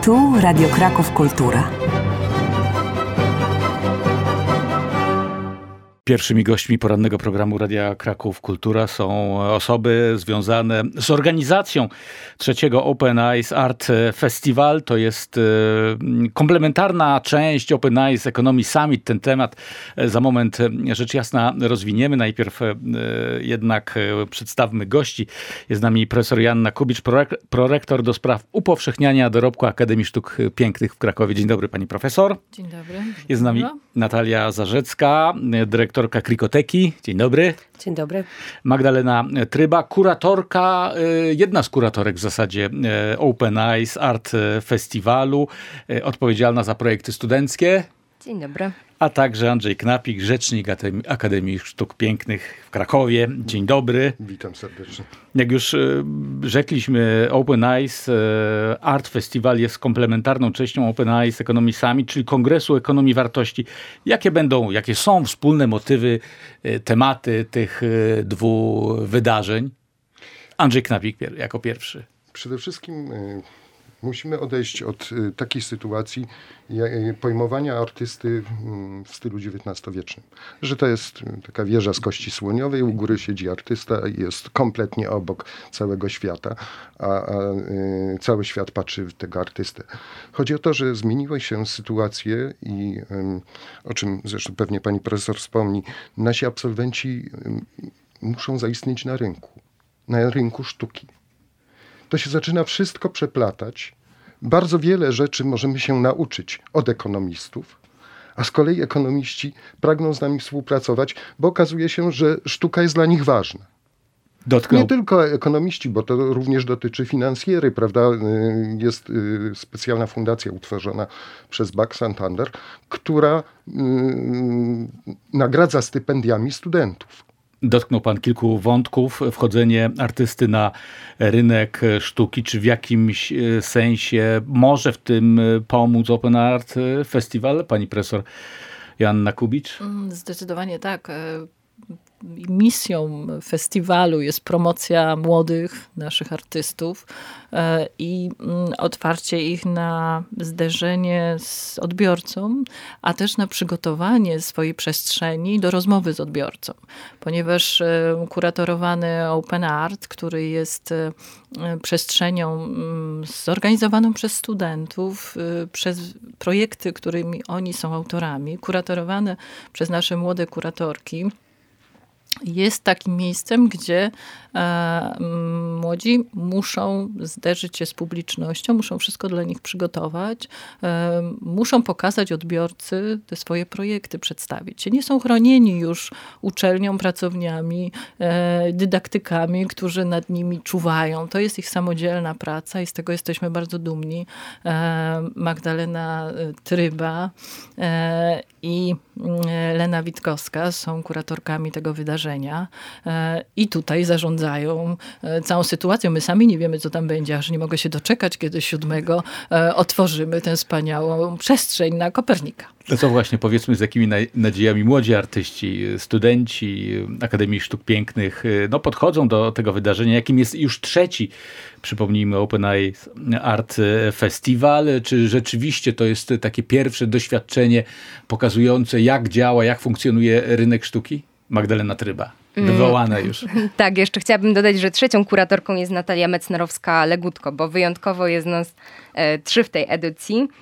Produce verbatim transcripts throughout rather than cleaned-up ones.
Tu Radio Kraków Kultura. Pierwszymi gośćmi porannego programu Radia Kraków Kultura są osoby związane z organizacją trzeciego Open Eyes Art Festival. To jest komplementarna część Open Eyes Economy Summit. Ten temat za moment rzecz jasna rozwiniemy. Najpierw jednak przedstawmy gości. Jest z nami profesor Joanna Kubicz, prorektor do spraw upowszechniania dorobku Akademii Sztuk Pięknych w Krakowie. Dzień dobry, pani profesor. Dzień dobry. Jest z nami Natalia Zarzecka, dyrektor Krikoteki. Dzień dobry. Dzień dobry. Magdalena Tryba, kuratorka, jedna z kuratorek w zasadzie Open Eyes Art Festiwalu, odpowiedzialna za projekty studenckie. Dzień dobry. A także Andrzej Knapik, rzecznik Akademii Sztuk Pięknych w Krakowie. Dzień dobry. Witam serdecznie. Jak już rzekliśmy, Open Eyes Art Festival jest komplementarną częścią Open Eyes Economy Summit, czyli Kongresu Ekonomii Wartości. Jakie będą, jakie są wspólne motywy, tematy tych dwóch wydarzeń? Andrzej Knapik jako pierwszy. Przede wszystkim musimy odejść od takiej sytuacji pojmowania artysty w stylu dziewiętnastowiecznym. Że to jest taka wieża z kości słoniowej, u góry siedzi artysta i jest kompletnie obok całego świata, a, a cały świat patrzy w tego artystę. Chodzi o to, że zmieniły się sytuacje i o czym zresztą pewnie pani profesor wspomni, nasi absolwenci muszą zaistnieć na rynku, na rynku sztuki. To się zaczyna wszystko przeplatać. Bardzo wiele rzeczy możemy się nauczyć od ekonomistów, a z kolei ekonomiści pragną z nami współpracować, bo okazuje się, że sztuka jest dla nich ważna. Dotknął. Nie tylko ekonomiści, bo to również dotyczy finansjery, prawda? Jest specjalna fundacja utworzona przez Bank Santander, która nagradza stypendiami studentów. Dotknął pan kilku wątków. Wchodzenie artysty na rynek sztuki. Czy w jakimś sensie może w tym pomóc Open Art Festival? Pani profesor Joanna Kubicz? Zdecydowanie tak. Misją festiwalu jest promocja młodych naszych artystów i otwarcie ich na zderzenie z odbiorcą, a też na przygotowanie swojej przestrzeni do rozmowy z odbiorcą. Ponieważ kuratorowany Open Art, który jest przestrzenią zorganizowaną przez studentów, przez projekty, którymi oni są autorami, kuratorowane przez nasze młode kuratorki, jest takim miejscem, gdzie e, młodzi muszą zderzyć się z publicznością, muszą wszystko dla nich przygotować, e, muszą pokazać odbiorcy te swoje projekty, przedstawić się. Nie są chronieni już uczelnią, pracowniami, e, dydaktykami, którzy nad nimi czuwają. To jest ich samodzielna praca i z tego jesteśmy bardzo dumni. E, Magdalena Tryba e, i Lena Witkowska są kuratorkami tego wydarzenia i tutaj zarządzają całą sytuacją. My sami nie wiemy, co tam będzie, aż nie mogę się doczekać, kiedy siódmego otworzymy tę wspaniałą przestrzeń na Kopernika. No co właśnie, powiedzmy, z jakimi nadziejami młodzi artyści, studenci Akademii Sztuk Pięknych no, podchodzą do tego wydarzenia, jakim jest już trzeci, przypomnijmy, Open Eyes Art Festival. Czy rzeczywiście to jest takie pierwsze doświadczenie pokazujące, jak działa, jak funkcjonuje rynek sztuki? Magdalena Tryba. Wywołana już. Tak, jeszcze chciałabym dodać, że trzecią kuratorką jest Natalia Mecnerowska-Legutko, bo wyjątkowo jest nas e, trzy w tej edycji. Ym,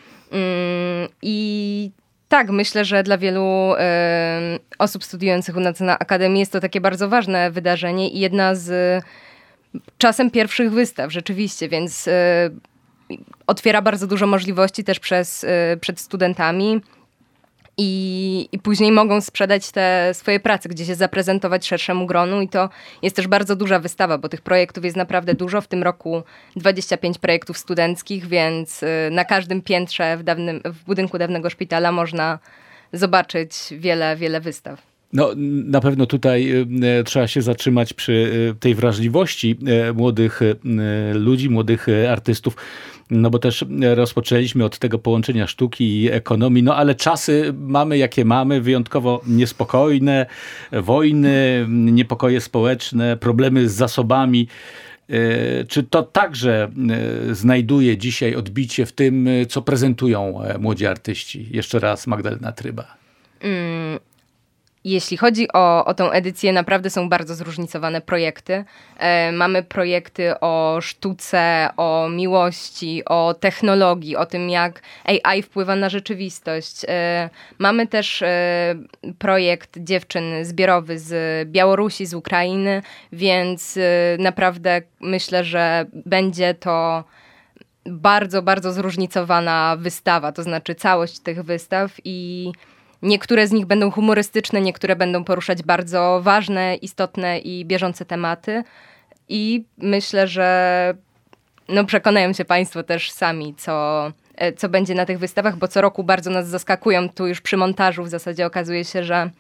I tak, myślę, że dla wielu e, osób studiujących u nas na Akademii jest to takie bardzo ważne wydarzenie i jedna z czasem pierwszych wystaw rzeczywiście, więc e, otwiera bardzo dużo możliwości też przez, e, przed studentami. I, I później mogą sprzedać te swoje prace, gdzie się zaprezentować szerszemu gronu i to jest też bardzo duża wystawa, bo tych projektów jest naprawdę dużo. W tym roku dwadzieścia pięć projektów studenckich, więc na każdym piętrze w, dawnym, w budynku dawnego szpitala można zobaczyć wiele, wiele wystaw. No, na pewno tutaj e, trzeba się zatrzymać przy e, tej wrażliwości e, młodych e, ludzi, młodych e, artystów, no bo też rozpoczęliśmy od tego połączenia sztuki i ekonomii, no ale czasy mamy jakie mamy, wyjątkowo niespokojne, wojny, niepokoje społeczne, problemy z zasobami Czy to także znajduje dzisiaj odbicie w tym, co prezentują młodzi artyści? Jeszcze raz Magdalena Tryba. Mm. Jeśli chodzi o, o tą edycję, naprawdę są bardzo zróżnicowane projekty. E, mamy projekty o sztuce, o miłości, o technologii, o tym, jak A I wpływa na rzeczywistość. E, mamy też e, projekt dziewczyn zbiorowy z Białorusi, z Ukrainy, więc e, naprawdę myślę, że będzie to bardzo, bardzo zróżnicowana wystawa, to znaczy całość tych wystaw i niektóre z nich będą humorystyczne, niektóre będą poruszać bardzo ważne, istotne i bieżące tematy. I myślę, że no przekonają się Państwo też sami, co, co będzie na tych wystawach, bo co roku bardzo nas zaskakują. Tu już przy montażu w zasadzie okazuje się, że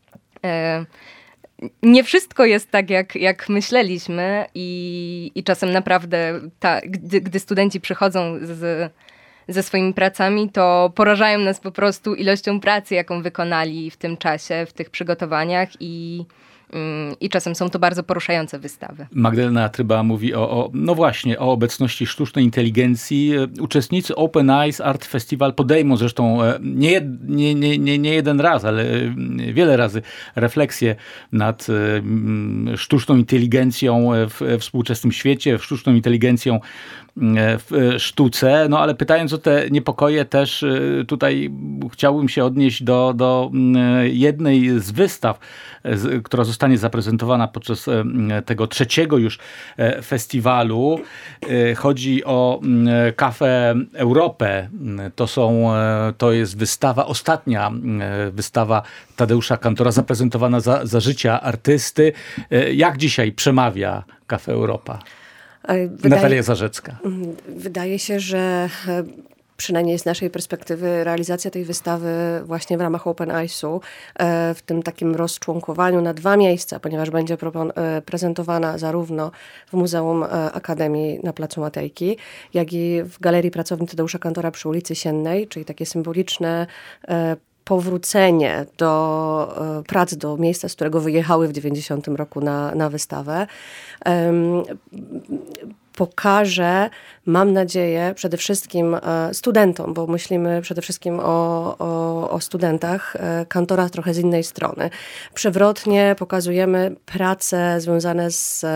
e, nie wszystko jest tak, jak, jak myśleliśmy i, i czasem naprawdę, ta, gdy, gdy studenci przychodzą z ze swoimi pracami, to porażają nas po prostu ilością pracy, jaką wykonali w tym czasie, w tych przygotowaniach i, i czasem są to bardzo poruszające wystawy. Magdalena Tryba mówi o, o, no właśnie, o obecności sztucznej inteligencji. Uczestnicy Open Eyes Art Festival podejmą zresztą nie, nie, nie, nie, nie jeden raz, ale wiele razy refleksję nad sztuczną inteligencją w współczesnym świecie, sztuczną inteligencją w sztuce, no ale pytając o te niepokoje też tutaj chciałbym się odnieść do, do jednej z wystaw, która zostanie zaprezentowana podczas tego trzeciego już festiwalu. Chodzi o Café Europę. To są, to jest wystawa, ostatnia wystawa Tadeusza Kantora zaprezentowana za, za życia artysty. Jak dzisiaj przemawia Café Europa? Wydaje, Natalia Zarzecka. Wydaje się, że przynajmniej z naszej perspektywy realizacja tej wystawy właśnie w ramach Open Eyesu w tym takim rozczłonkowaniu na dwa miejsca, ponieważ będzie prezentowana zarówno w Muzeum Akademii na Placu Matejki, jak i w Galerii Pracowni Tadeusza Kantora przy ulicy Siennej, czyli takie symboliczne powrócenie do prac, do miejsca, z którego wyjechały w dziewięćdziesiątym roku na, na wystawę. Um, pokaże, mam nadzieję, przede wszystkim studentom, bo myślimy przede wszystkim o, o, o studentach, Kantora trochę z innej strony. Przewrotnie pokazujemy prace związane z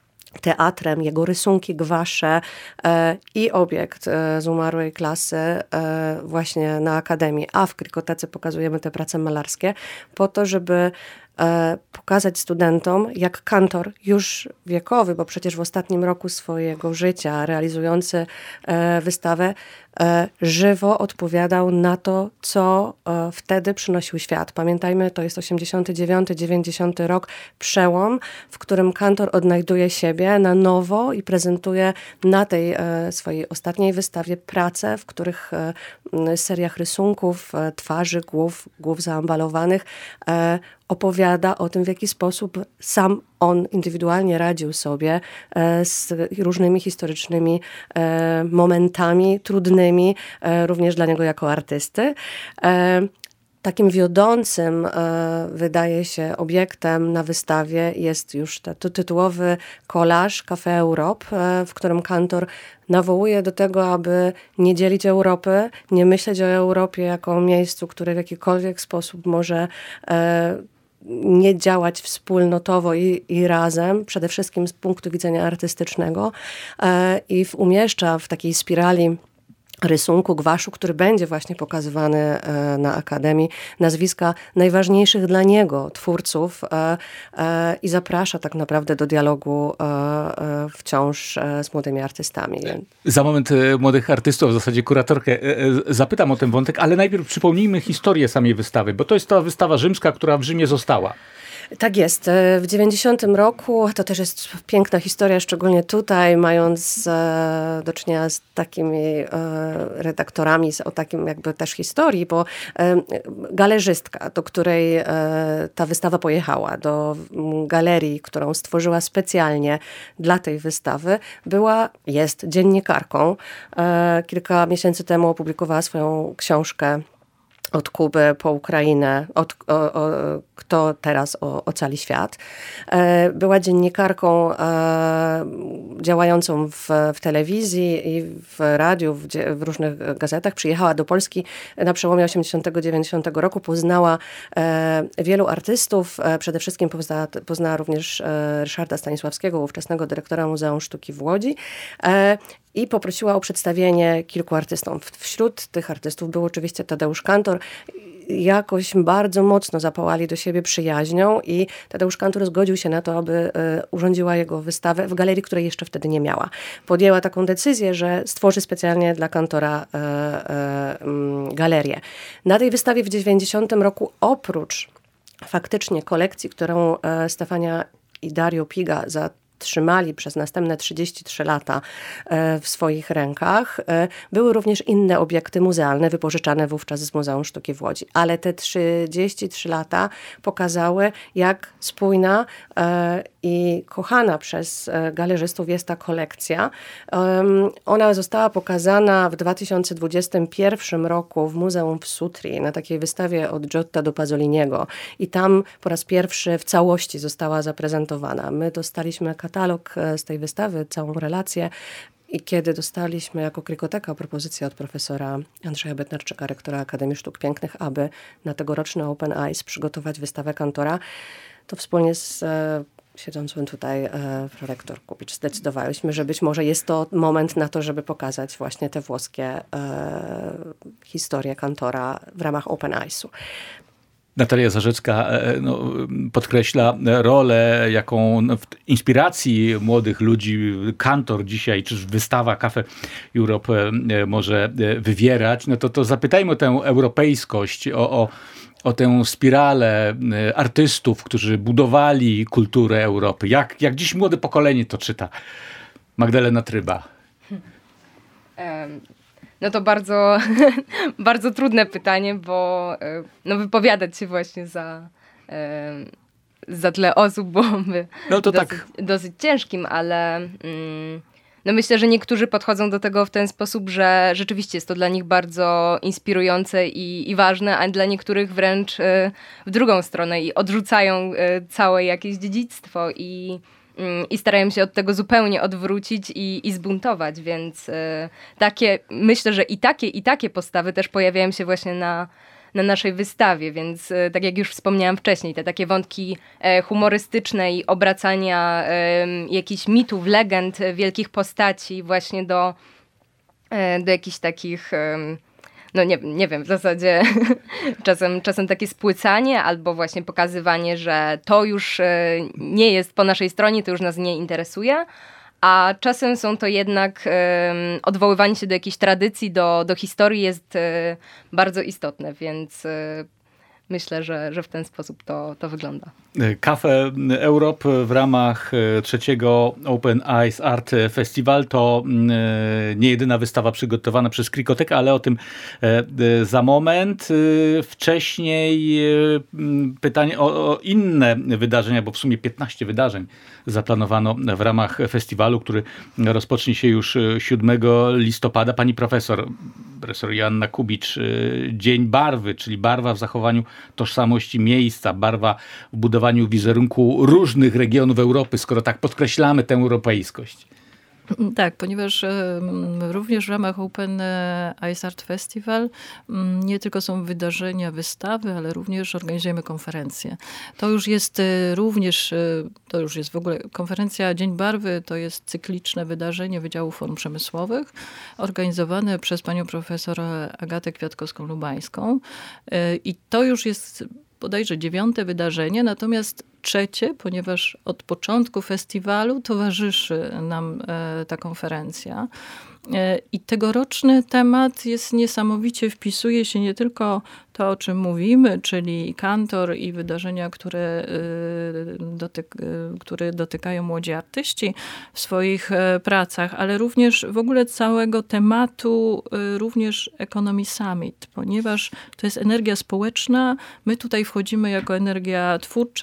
teatrem, jego rysunki, gwasze e, i obiekt e, z umarłej klasy e, właśnie na Akademii. A w Krikotece pokazujemy te prace malarskie po to, żeby e, pokazać studentom, jak Kantor, już wiekowy, bo przecież w ostatnim roku swojego życia realizujący e, wystawę, e, żywo odpowiadał na to, co e, wtedy przynosił świat. Pamiętajmy, to jest osiemdziesiąty dziewiąty dziewięćdziesiąty rok, przełom, w którym Kantor odnajduje siebie na nowo i prezentuje na tej e, swojej ostatniej wystawie prace, w których e, seriach rysunków, e, twarzy, głów, głów zaambalowanych e, opowiada o tym, w jaki sposób sam on indywidualnie radził sobie e, z różnymi historycznymi e, momentami trudnymi, e, również dla niego jako artysty. E, Takim wiodącym, e, wydaje się, obiektem na wystawie jest już ten tytułowy kolaż Café Europe, e, w którym Kantor nawołuje do tego, aby nie dzielić Europy, nie myśleć o Europie jako o miejscu, które w jakikolwiek sposób może e, nie działać wspólnotowo i, i razem, przede wszystkim z punktu widzenia artystycznego, e, i w, umieszcza w takiej spirali rysunku, gwaszu, który będzie właśnie pokazywany e, na Akademii, nazwiska najważniejszych dla niego twórców e, e, i zaprasza tak naprawdę do dialogu e, e, wciąż e, z młodymi artystami. Za moment e, młodych artystów, w zasadzie kuratorkę, e, e, zapytam o ten wątek, ale najpierw przypomnijmy historię samej wystawy, bo to jest ta wystawa rzymska, która w Rzymie została. Tak jest. W dziewięćdziesiątym roku to też jest piękna historia, szczególnie tutaj, mając e, do czynienia z takimi e, redaktorami, z, o takim jakby też historii, bo e, galerzystka, do której e, ta wystawa pojechała, do galerii, którą stworzyła specjalnie dla tej wystawy, była, jest dziennikarką. E, kilka miesięcy temu opublikowała swoją książkę od Kuby po Ukrainę, od, o, o, kto teraz o, ocali świat. E, była dziennikarką e, działającą w, w telewizji i w radiu, w, w różnych gazetach. Przyjechała do Polski na przełomie osiemdziesiątego dziewięćdziesiątego roku. Poznała e, wielu artystów. E, przede wszystkim poznała, poznała również e, Ryszarda Stanisławskiego, ówczesnego dyrektora Muzeum Sztuki w Łodzi. E, I poprosiła o przedstawienie kilku artystom. Wśród tych artystów był oczywiście Tadeusz Kantor. Jakoś bardzo mocno zapałali do siebie przyjaźnią i Tadeusz Kantor zgodził się na to, aby y, urządziła jego wystawę w galerii, której jeszcze wtedy nie miała. Podjęła taką decyzję, że stworzy specjalnie dla Kantora y, y, y, galerię. Na tej wystawie w dziewięćdziesiątym roku oprócz faktycznie kolekcji, którą y, Stefania i Dario Piga za trzymali przez następne trzydzieści trzy lata w swoich rękach. Były również inne obiekty muzealne wypożyczane wówczas z Muzeum Sztuki w Łodzi. Ale te trzydzieści trzy lata pokazały, jak spójna i kochana przez galerzystów jest ta kolekcja. Ona została pokazana w dwa tysiące dwudziestym pierwszym roku w Muzeum w Sutri na takiej wystawie od Giotta do Pasoliniego. I tam po raz pierwszy w całości została zaprezentowana. My dostaliśmy katalog z tej wystawy, całą relację. I kiedy dostaliśmy jako Krykoteka propozycję od profesora Andrzeja Bednarczyka, rektora Akademii Sztuk Pięknych, aby na tegoroczny Open Eyes przygotować wystawę Kantora, to wspólnie z e, siedzącym tutaj e, prorektor Kubicz zdecydowałyśmy, że być może jest to moment na to, żeby pokazać właśnie te włoskie e, historie Kantora w ramach Open Eyesu. Natalia Zarzecka no, podkreśla rolę, jaką w inspiracji młodych ludzi Kantor dzisiaj, czy wystawa Cafe Europe może wywierać. No to, to zapytajmy o tę europejskość, o, o, o tę spiralę artystów, którzy budowali kulturę Europy. Jak, jak dziś młode pokolenie to czyta? Magdalena Tryba. Um. No to bardzo, bardzo trudne pytanie, bo no, wypowiadać się właśnie za, za tyle osób byłoby no to dosyć, tak. dosyć ciężkim, ale mm, no myślę, że niektórzy podchodzą do tego w ten sposób, że rzeczywiście jest to dla nich bardzo inspirujące i, i ważne, a dla niektórych wręcz w drugą stronę i odrzucają całe jakieś dziedzictwo i I starają się od tego zupełnie odwrócić i, i zbuntować, więc y, takie, myślę, że i takie, i takie postawy też pojawiają się właśnie na, na naszej wystawie, więc y, tak jak już wspomniałam wcześniej, te takie wątki y, humorystyczne i obracania y, jakichś mitów, legend, y, wielkich postaci właśnie do, y, do jakichś takich... Y, no nie, nie wiem, w zasadzie czasem, czasem takie spłycanie albo właśnie pokazywanie, że to już nie jest po naszej stronie, to już nas nie interesuje, a czasem są to jednak um, odwoływanie się do jakiejś tradycji, do, do historii jest um, bardzo istotne, więc um, myślę, że, że w ten sposób to, to wygląda. Cafe Europe w ramach trzeciego Open Eyes Art Festival to nie jedyna wystawa przygotowana przez Krykotek, ale o tym za moment. Wcześniej pytanie o, o inne wydarzenia, bo w sumie piętnaście wydarzeń zaplanowano w ramach festiwalu, który rozpocznie się już siódmego listopada. Pani profesor, profesor Joanna Kubicz, Dzień Barwy, czyli barwa w zachowaniu tożsamości miejsca, barwa w budowaniu wizerunku różnych regionów Europy, skoro tak podkreślamy tę europejskość. Tak, ponieważ również w ramach Open Eyes Art Festival nie tylko są wydarzenia, wystawy, ale również organizujemy konferencje. To już jest również, to już jest w ogóle konferencja Dzień Barwy, to jest cykliczne wydarzenie Wydziału Form Przemysłowych, organizowane przez panią profesor Agatę Kwiatkowską-Lubańską. I to już jest bodajże dziewiąte wydarzenie, natomiast trzecie, ponieważ od początku festiwalu towarzyszy nam e, ta konferencja. E, I tegoroczny temat jest niesamowicie, wpisuje się nie tylko to, o czym mówimy, czyli Kantor i wydarzenia, które, y, dotyk, y, które dotykają młodzi artyści w swoich y, pracach, ale również w ogóle całego tematu y, również Economy Summit, ponieważ to jest energia społeczna. My tutaj wchodzimy jako energia twórcza,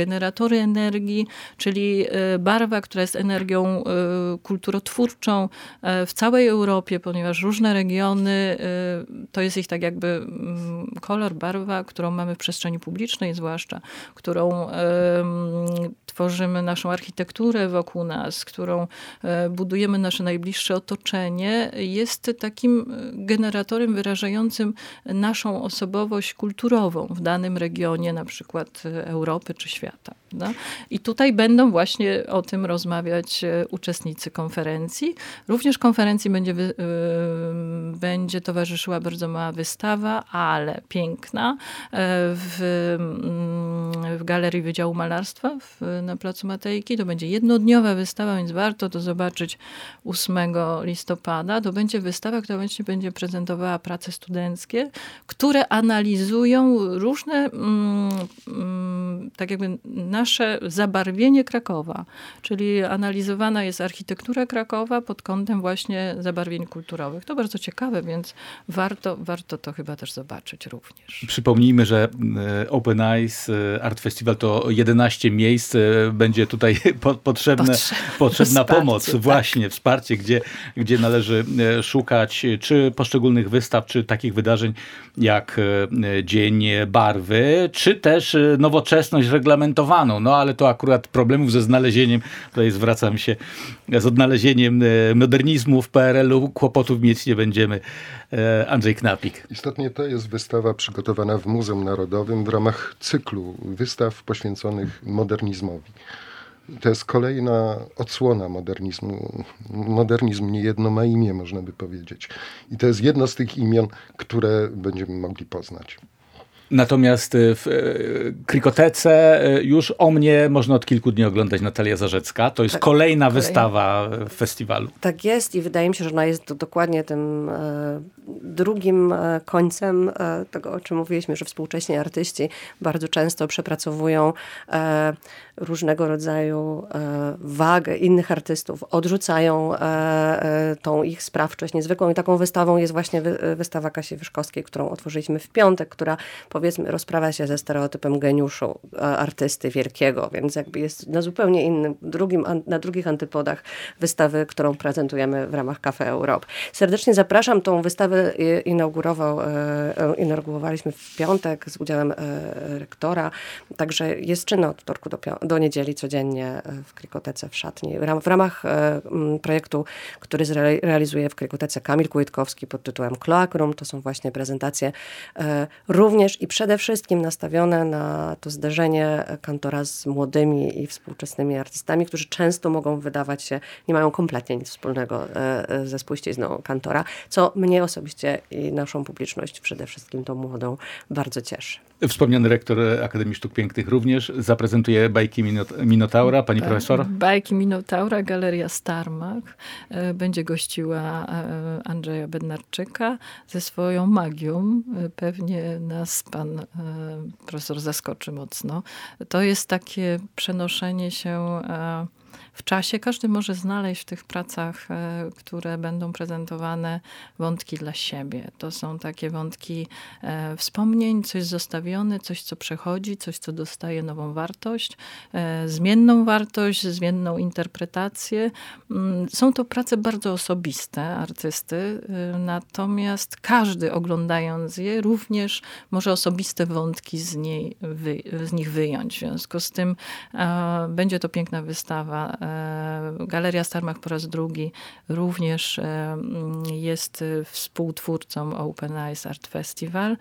generatory energii, czyli barwa, która jest energią kulturotwórczą w całej Europie, ponieważ różne regiony, to jest ich tak jakby kolor, barwa, którą mamy w przestrzeni publicznej zwłaszcza, którą tworzymy naszą architekturę wokół nas, którą budujemy nasze najbliższe otoczenie, jest takim generatorem wyrażającym naszą osobowość kulturową w danym regionie, na przykład Europy czy świata. No? I tutaj będą właśnie o tym rozmawiać uczestnicy konferencji. Również konferencji będzie, wy, yy, będzie towarzyszyła bardzo mała wystawa, ale piękna, w, w Galerii Wydziału Malarstwa w, na Placu Matejki. To będzie jednodniowa wystawa, więc warto to zobaczyć ósmego listopada. To będzie wystawa, która właśnie będzie prezentowała prace studenckie, które analizują różne, mm, mm, tak jakby nasze zabarwienie Krakowa. Czyli analizowana jest architektura Krakowa pod kątem właśnie zabarwień kulturowych. To bardzo ciekawe, więc warto, warto to chyba też zobaczyć również. Przypomnijmy, że Open Eyes Art Festival to jedenaście miejsc. Będzie tutaj po, potrzebne, Potrze- potrzebna wsparcie, pomoc. tak. Właśnie, wsparcie, gdzie, gdzie należy szukać czy poszczególnych wystaw, czy takich wydarzeń jak Dzień Barwy, czy też nowoczesność reglamentowaną. No ale to akurat problemów ze znalezieniem, tutaj zwracam się, z odnalezieniem modernizmu w P R L-u kłopotów mieć nie będziemy. Andrzej Knapik. Istotnie to jest wystawa przygotowana w Muzeum Narodowym w ramach cyklu wystaw poświęconych modernizmowi. To jest kolejna odsłona modernizmu. Modernizm niejedno ma imię, można by powiedzieć. I to jest jedno z tych imion, które będziemy mogli poznać. Natomiast w Krikotece już o mnie można od kilku dni oglądać Natalia Zarzecka. To jest Tak, kolejna kolejna. wystawa w festiwalu. Tak jest i wydaje mi się, że ona jest dokładnie tym e, drugim e, końcem e, tego, o czym mówiliśmy, że współcześni artyści bardzo często przepracowują e, różnego rodzaju e, wagę innych artystów, odrzucają e, e, tą ich sprawczość niezwykłą i taką wystawą jest właśnie wy, wystawa Kasi Wyszkowskiej, którą otworzyliśmy w piątek, która powiedzmy rozprawia się ze stereotypem geniuszu e, artysty wielkiego, więc jakby jest na zupełnie innym, drugim, an, na drugich antypodach wystawy, którą prezentujemy w ramach Cafe Europe. Serdecznie zapraszam. Tą wystawę inaugurował, e, inaugurowaliśmy w piątek z udziałem e, rektora, także jest czynna od wtorku do, do niedzieli codziennie w Krikotece w szatni. W, ram, w ramach e, m, projektu, który zre, realizuje w Krikotece Kamil Kłojtkowski pod tytułem Cloak Room, to są właśnie prezentacje e, również i przede wszystkim nastawione na to zderzenie kantora z młodymi i współczesnymi artystami, którzy często mogą wydawać się, nie mają kompletnie nic wspólnego ze spuścizną kantora, co mnie osobiście i naszą publiczność, przede wszystkim tą młodą, bardzo cieszy. Wspomniany rektor Akademii Sztuk Pięknych również zaprezentuje bajki Minot- Minotaura. Pani tak, profesor? Bajki Minotaura, Galeria Starmach. Będzie gościła Andrzeja Bednarczyka ze swoją magią. Pewnie nas pan profesor zaskoczy mocno. To jest takie przenoszenie się w czasie. Każdy może znaleźć w tych pracach, które będą prezentowane, wątki dla siebie. To są takie wątki wspomnień, coś zostawione, coś, co przechodzi, coś, co dostaje nową wartość, zmienną wartość, zmienną interpretację. Są to prace bardzo osobiste artysty, natomiast każdy oglądając je również może osobiste wątki z, niej wy, z nich wyjąć. W związku z tym e, będzie to piękna wystawa. Galeria Starmach po raz drugi również jest współtwórcą Open Eyes Art Festival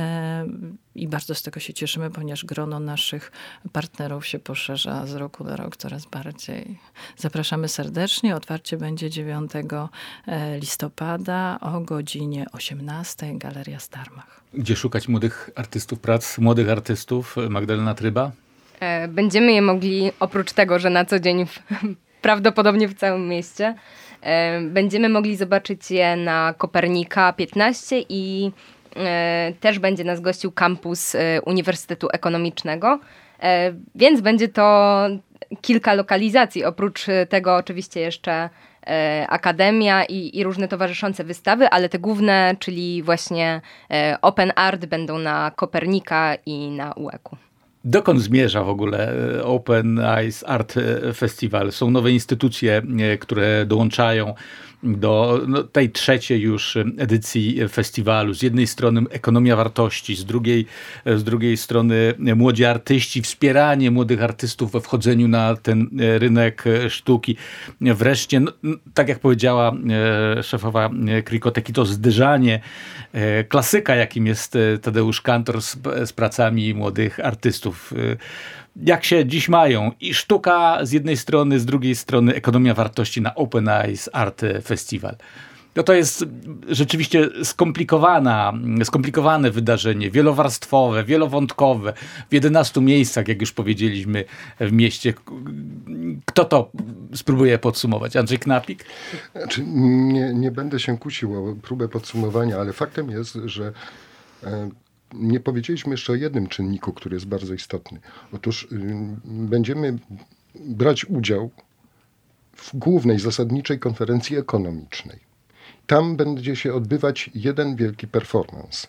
i bardzo z tego się cieszymy, ponieważ grono naszych partnerów się poszerza z roku na rok coraz bardziej. Zapraszamy serdecznie. Otwarcie będzie dziewiątego listopada o godzinie osiemnastej. Galeria Starmach. Gdzie szukać młodych artystów, prac młodych artystów? Magdalena Tryba? Będziemy je mogli, oprócz tego, że na co dzień w, prawdopodobnie w całym mieście, będziemy mogli zobaczyć je na Kopernika piętnaście i też będzie nas gościł kampus Uniwersytetu Ekonomicznego, więc będzie to kilka lokalizacji. Oprócz tego oczywiście jeszcze akademia i, i różne towarzyszące wystawy, ale te główne, czyli właśnie Open Art, będą na Kopernika i na U E K u. Dokąd zmierza w ogóle Open Eyes Art Festival? Są nowe instytucje, które dołączają do no, tej trzeciej już edycji festiwalu. Z jednej strony ekonomia wartości, z drugiej, z drugiej strony młodzi artyści, wspieranie młodych artystów we wchodzeniu na ten rynek sztuki. Wreszcie, no, tak jak powiedziała szefowa Krikoteki, to zderzanie klasyka, jakim jest Tadeusz Kantor z, z pracami młodych artystów. Jak się dziś mają i sztuka z jednej strony, z drugiej strony ekonomia wartości na Open Eyes Art Festival. No to jest rzeczywiście skomplikowana, skomplikowane wydarzenie, wielowarstwowe, wielowątkowe, w jedenastu miejscach, jak już powiedzieliśmy, w mieście. Kto to spróbuje podsumować? Andrzej Knapik? Znaczy, nie, nie będę się kusił o próbę podsumowania, ale faktem jest, że e, nie powiedzieliśmy jeszcze o jednym czynniku, który jest bardzo istotny. Otóż y, będziemy brać udział w głównej, zasadniczej konferencji ekonomicznej. Tam będzie się odbywać jeden wielki performance.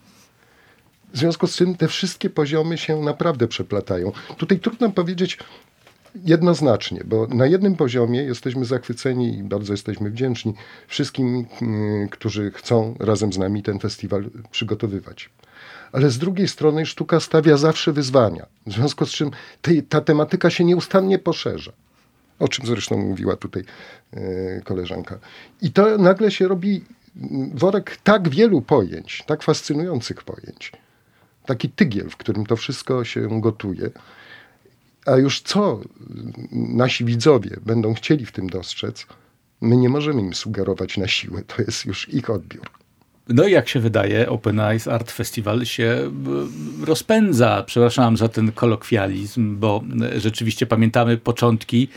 W związku z tym te wszystkie poziomy się naprawdę przeplatają. Tutaj trudno powiedzieć jednoznacznie, bo na jednym poziomie jesteśmy zachwyceni i bardzo jesteśmy wdzięczni wszystkim, y, którzy chcą razem z nami ten festiwal przygotowywać. Ale z drugiej strony sztuka stawia zawsze wyzwania, w związku z czym te, ta tematyka się nieustannie poszerza. O czym zresztą mówiła tutaj e, koleżanka. I to nagle się robi worek tak wielu pojęć, tak fascynujących pojęć. Taki tygiel, w którym to wszystko się gotuje. A już co nasi widzowie będą chcieli w tym dostrzec, my nie możemy im sugerować na siłę. To jest już ich odbiór. No i jak się wydaje, Open Eyes Art Festival się rozpędza. Przepraszam za ten kolokwializm, bo rzeczywiście pamiętamy początki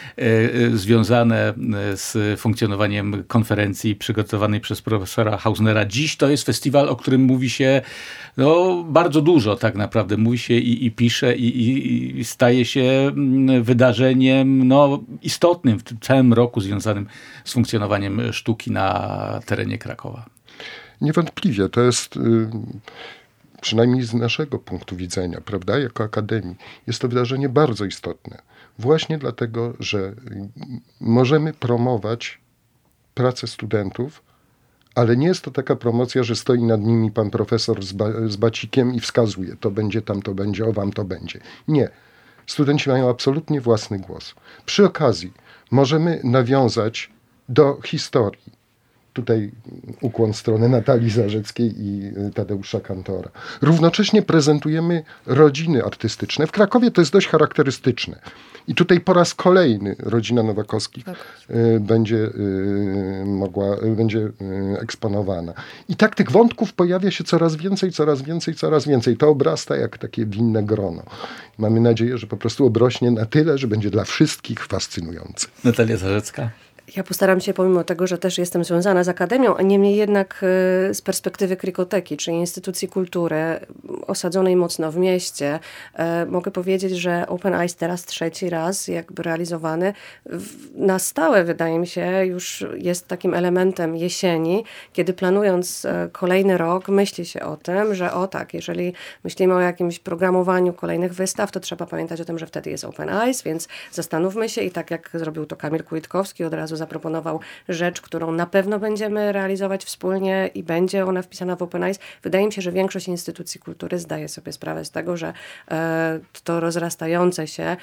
związane z funkcjonowaniem konferencji przygotowanej przez profesora Hausnera. Dziś to jest festiwal, o którym mówi się no, bardzo dużo tak naprawdę. Mówi się i, i pisze i, i, i staje się wydarzeniem no, istotnym w tym całym roku związanym z funkcjonowaniem sztuki na terenie Krakowa. Niewątpliwie to jest, przynajmniej z naszego punktu widzenia, prawda, jako akademii, jest to wydarzenie bardzo istotne. Właśnie dlatego, że możemy promować pracę studentów, ale nie jest to taka promocja, że stoi nad nimi pan profesor z, ba- z bacikiem i wskazuje, to będzie, tam to będzie, o wam to będzie. Nie. Studenci mają absolutnie własny głos. Przy okazji możemy nawiązać do historii. Tutaj ukłon w stronę Natalii Zarzeckiej i Tadeusza Kantora. Równocześnie prezentujemy rodziny artystyczne. W Krakowie to jest dość charakterystyczne. I tutaj po raz kolejny rodzina Nowakowskich tak. y, będzie y, mogła, y, będzie y, eksponowana. I tak tych wątków pojawia się coraz więcej, coraz więcej, coraz więcej. To obrasta jak takie winne grono. Mamy nadzieję, że po prostu obrośnie na tyle, że będzie dla wszystkich fascynujący. Natalia Zarzecka. Ja postaram się, pomimo tego, że też jestem związana z akademią, a niemniej jednak z perspektywy Krikoteki, czyli instytucji kultury osadzonej mocno w mieście, mogę powiedzieć, że Open Eyes teraz trzeci raz jakby realizowany na stałe, wydaje mi się, już jest takim elementem jesieni, kiedy planując kolejny rok myśli się o tym, że o tak, jeżeli myślimy o jakimś programowaniu kolejnych wystaw, to trzeba pamiętać o tym, że wtedy jest Open Eyes, więc zastanówmy się i tak jak zrobił to Kamil Kwitkowski, od razu zaproponował rzecz, którą na pewno będziemy realizować wspólnie i będzie ona wpisana w Open Eyes. Wydaje mi się, że większość instytucji kultury zdaje sobie sprawę z tego, że e, to rozrastające się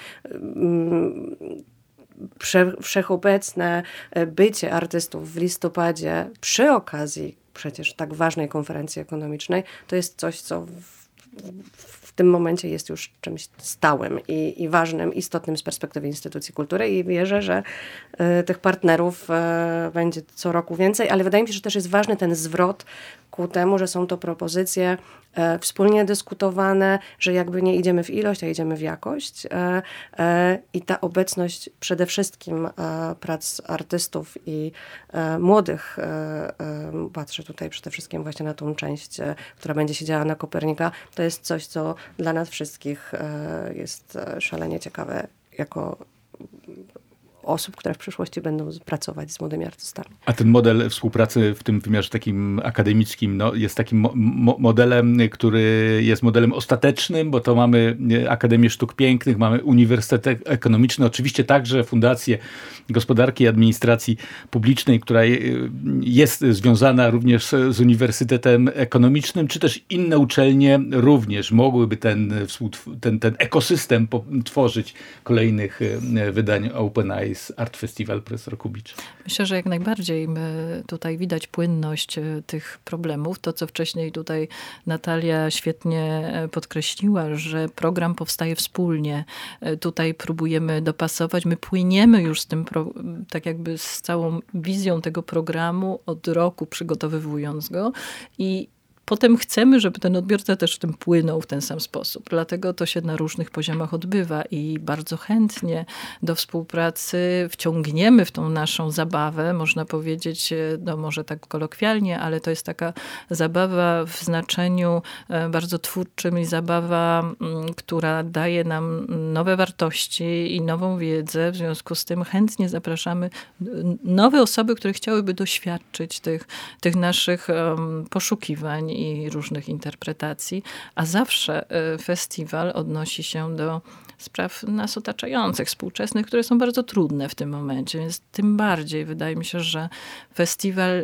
mm, prze, wszechobecne bycie artystów w listopadzie przy okazji przecież tak ważnej konferencji ekonomicznej, to jest coś, co w, w w tym momencie jest już czymś stałym i, i ważnym, istotnym z perspektywy instytucji kultury i wierzę, że y, tych partnerów y, będzie co roku więcej, ale wydaje mi się, że też jest ważny ten zwrot ku temu, że są to propozycje e, wspólnie dyskutowane, że jakby nie idziemy w ilość, a idziemy w jakość e, e, i ta obecność przede wszystkim e, prac artystów i e, młodych, e, e, patrzę tutaj przede wszystkim właśnie na tą część, e, która będzie się działa na Kopernika, to jest coś, co dla nas wszystkich e, jest szalenie ciekawe jako osób, które w przyszłości będą pracować z młodymi artystami. A ten model współpracy w tym wymiarze takim akademickim no, jest takim mo- mo- modelem, który jest modelem ostatecznym, bo to mamy Akademię Sztuk Pięknych, mamy Uniwersytet Ekonomiczny, oczywiście także Fundację Gospodarki i Administracji Publicznej, która jest związana również z Uniwersytetem Ekonomicznym, czy też inne uczelnie również mogłyby ten, ten, ten ekosystem tworzyć kolejnych wydań Open Eyes Art Festival, profesor Kubicz. Myślę, że jak najbardziej tutaj widać płynność tych problemów. To, co wcześniej tutaj Natalia świetnie podkreśliła, że program powstaje wspólnie. Tutaj próbujemy dopasować. My płyniemy już z tym, tak jakby z całą wizją tego programu od roku, przygotowywując go i potem chcemy, żeby ten odbiorca też w tym płynął w ten sam sposób. Dlatego to się na różnych poziomach odbywa i bardzo chętnie do współpracy wciągniemy w tą naszą zabawę, można powiedzieć, no może tak kolokwialnie, ale to jest taka zabawa w znaczeniu bardzo twórczym i zabawa, która daje nam nowe wartości i nową wiedzę. W związku z tym chętnie zapraszamy nowe osoby, które chciałyby doświadczyć tych, tych naszych poszukiwań i różnych interpretacji, a zawsze festiwal odnosi się do spraw nas otaczających, współczesnych, które są bardzo trudne w tym momencie, więc tym bardziej wydaje mi się, że festiwal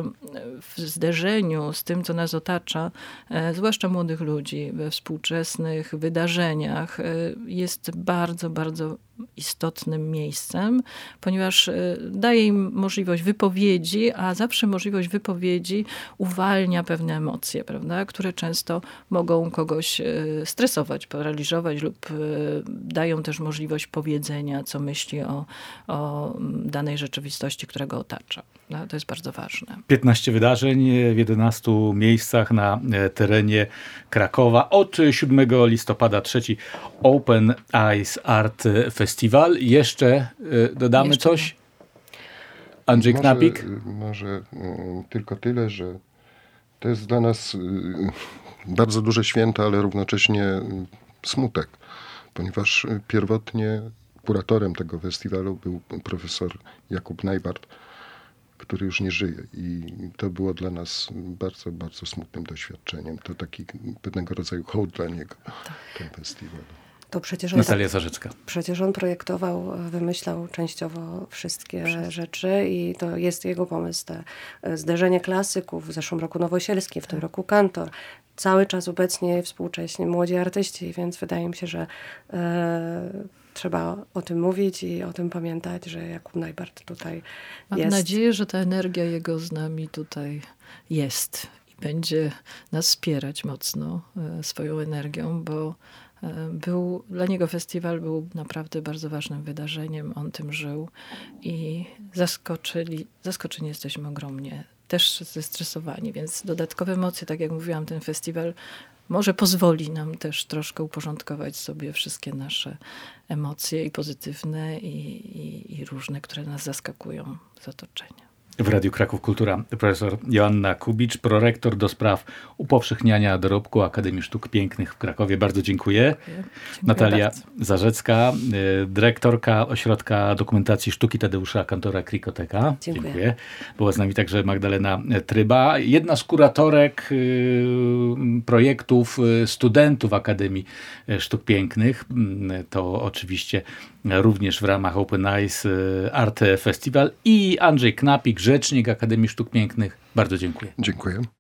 w zderzeniu z tym, co nas otacza, zwłaszcza młodych ludzi we współczesnych wydarzeniach, jest bardzo, bardzo istotnym miejscem, ponieważ daje im możliwość wypowiedzi, a zawsze możliwość wypowiedzi uwalnia pewne emocje, prawda, które często mogą kogoś stresować, paraliżować lub dają też możliwość powiedzenia, co myśli o, o danej rzeczywistości, która go otacza. No, to jest bardzo ważne. piętnaście wydarzeń w jedenastu miejscach na terenie Krakowa. Od siódmego listopada trzeci Open Eyes Art Festival. Jeszcze dodamy Jeszcze coś? Andrzej może, Knapik? Może tylko tyle, że to jest dla nas bardzo duże święto, ale równocześnie smutek, ponieważ pierwotnie kuratorem tego festiwalu był profesor Jakub Najbart, który już nie żyje i to było dla nas bardzo, bardzo smutnym doświadczeniem. To taki pewnego rodzaju hołd dla niego, ten festiwal. To przecież on, Natalia Zarzecka. Przecież on projektował, wymyślał częściowo wszystkie Wszystko. rzeczy i to jest jego pomysł. Te zderzenie klasyków, w zeszłym roku Nowosielski, w tym roku Kantor. Cały czas obecnie współcześni młodzi artyści, więc wydaje mi się, że e, trzeba o tym mówić i o tym pamiętać, że Jakub Najbart tutaj Mam jest. Mam nadzieję, że ta energia jego z nami tutaj jest i będzie nas wspierać mocno e, swoją energią, bo Był, dla niego festiwal był naprawdę bardzo ważnym wydarzeniem. On tym żył i zaskoczyli, zaskoczeni jesteśmy ogromnie. Też zestresowani, więc dodatkowe emocje, tak jak mówiłam, ten festiwal może pozwoli nam też troszkę uporządkować sobie wszystkie nasze emocje i pozytywne i, i, i różne, które nas zaskakują z otoczenia. W Radiu Kraków Kultura profesor Joanna Kubicz, prorektor do spraw upowszechniania dorobku Akademii Sztuk Pięknych w Krakowie. Bardzo dziękuję. Dziękuję. Natalia bardzo. Zarzecka, dyrektorka Ośrodka Dokumentacji Sztuki Tadeusza Kantora Krikoteka. Dziękuję. Dziękuję. Była z nami także Magdalena Tryba, jedna z kuratorek projektów studentów Akademii Sztuk Pięknych. To oczywiście również w ramach Open Eyes Art Festival i Andrzej Knapik, rzecznik Akademii Sztuk Pięknych. Bardzo dziękuję. Dziękuję.